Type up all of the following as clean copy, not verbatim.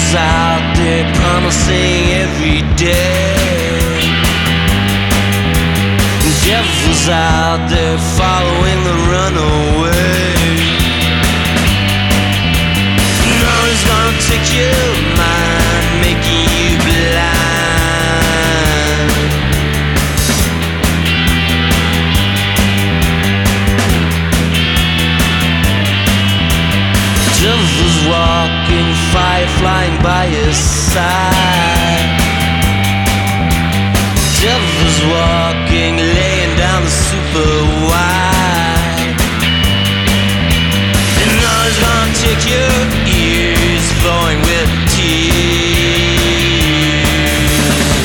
Devil's out there promising every day. Devil's out there following the runaway. No, he's gonna take your mind, making you blind. Devil's walking, fire flying by your side. Devil's walking, laying down the super wide. And now he's gonna take your ears, flowing with tears.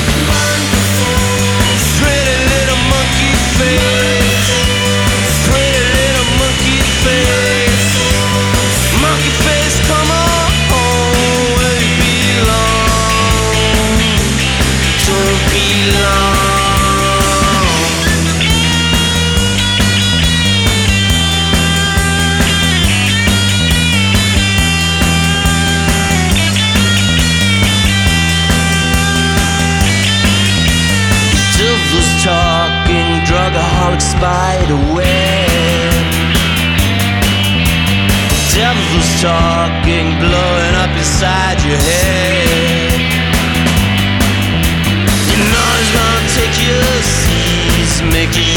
Pretty little monkey face, pretty little monkey face. Monkey face, come on home where you belong. Don't belong. Devil's talking, drugaholic spider web. Devil's talking, blowing up inside your head. You know he's gonna take your seeds, making